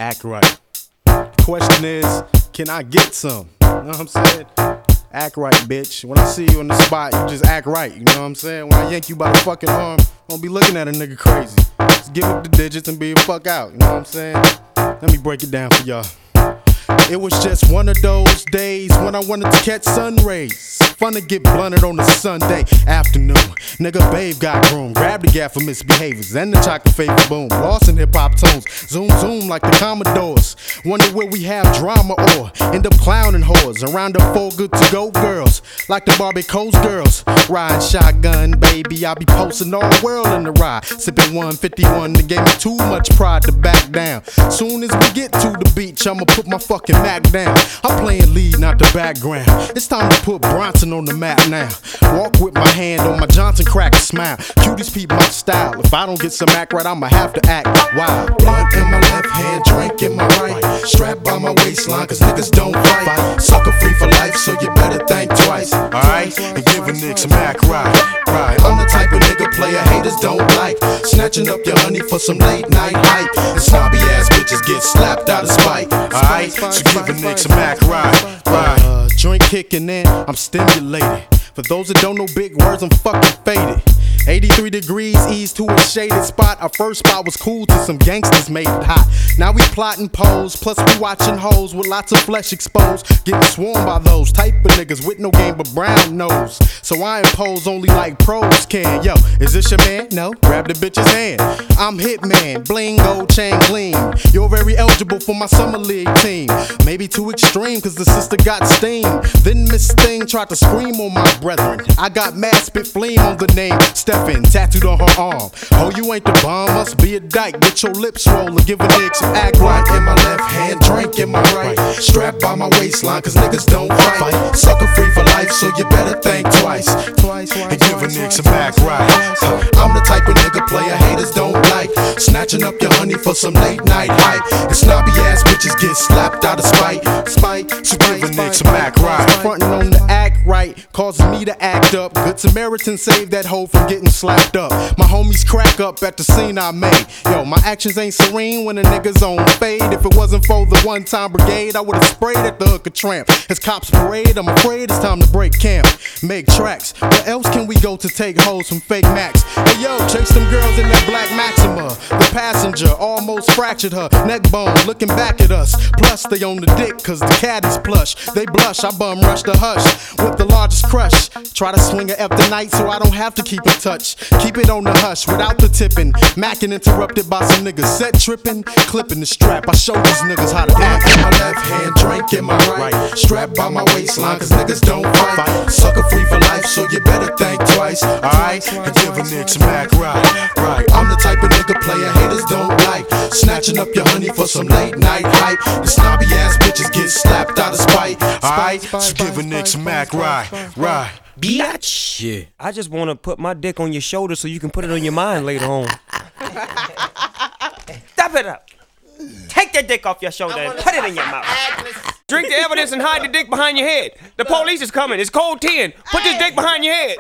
act right. Question is, can I get some? You know what I'm saying? Act right, bitch. When I see you in the spot, you just act right. You know what I'm saying? When I yank you by the fucking arm, don't be looking at a nigga crazy. Just give it the digits and be the fuck out. You know what I'm saying? Let me break it down for y'all. It was just one of those days when I wanted to catch sun rays. Fun to get blunted on a Sunday afternoon. Nigga babe got groomed. Grabbed the gap for misbehaviors and the chocolate favor boom. Lost in hip hop tones. Zoom zoom like the Commodores. Wonder where we have drama or end up clowning whores. Around the four good to go girls. Like the Barbie Coast girls. Riding shotgun, baby. I be posting all the world in the ride. Sipping 151 that gave me too much pride to back down. Soon as we get to the beach, I'ma put my fucking Mac down. I'm playing lead, not the background. It's time to put Bronson on the map now. Walk with my hand on my Johnson crack and smile. Cuties peep my style. If I don't get some act right, I'ma have to act wild. Blunt in my left hand, drink in my right. Strapped by my waistline, cause niggas don't fight. Sucker free for life, so you better think twice. Alright, and give a nigga some act right. I'm the type of nigga player haters don't like. Snatching up your honey for some late night hype. And snobby ass bitches get slapped out of spite. Alright, so give a nigga some act right. Joint kicking in, I'm stimulated. For those that don't know big words, I'm fucking faded. 83 degrees, ease to a shaded spot. Our first spot was cool till some gangsters made it hot. Now we plotting pose, plus we watching hoes with lots of flesh exposed. Getting swarmed by those type of niggas with no game but brown nose. So I impose only like pros can. Yo, is this your man? No, grab the bitch's hand. I'm Hitman, bling, gold chain gleam. You're very eligible for my summer league team. Maybe too extreme cause the sister got steam. Then Miss Thing tried to scream on my brethren. I got mad spit fleam on the name Steffin, tattooed on her arm. Oh, you ain't the bomb, must be a dyke. Get your lips swollen, give a nigga some act right. In my left hand, drink in my right. Strapped by my waistline, cause niggas don't fight. Sucker free for life, so you better think twice. And give a nigga some act right. I'm the type of nigga player haters don't like. Snatching up your honey for some late night hype. And snobby ass bitches get slapped out of spite. So give a nigga some act right. Frontin' on the act right causes me to act up. Good Samaritan saved that hoe from getting slapped up. My homies crack up at the scene I made. Yo, my actions ain't serene when a nigga's on fade. If it wasn't for the one-time brigade, I would've sprayed at the hooker tramp. As cops parade, I'm afraid it's time to break camp. Make tracks. Where else can we go to take hoes from fake Macs? Hey yo, chase them girls in that black Maxima. The passenger almost fractured her neck bone, looking back at us. Plus they on the dick cause the cat is plush. They blush, I bum rush the hush with the largest crush. Try to swing her up the night so I don't have to keep in touch. Keep it on the hush without the tipping. Mackin' interrupted by some niggas set tripping. Clipping the strap, I show these niggas how to act. In my left hand, drink in my right. Strapped by my waistline, cause niggas don't fight. Sucker free for life, so you better think twice. Alright, and give a nigga some act right. I'm the type of nigga player haters don't like. Snatching up your honey for some late night hype. The snobby ass bitches get slapped out of spite. Alright, so give a nigga some act right. Biatch. Yeah. I just wanna put my dick on your shoulder so you can put it on your mind later on. Stop it up. Take that dick off your shoulder and put it in your mouth. Drink the evidence and hide the dick behind your head. The police is coming. It's code 10. Put this dick behind your head.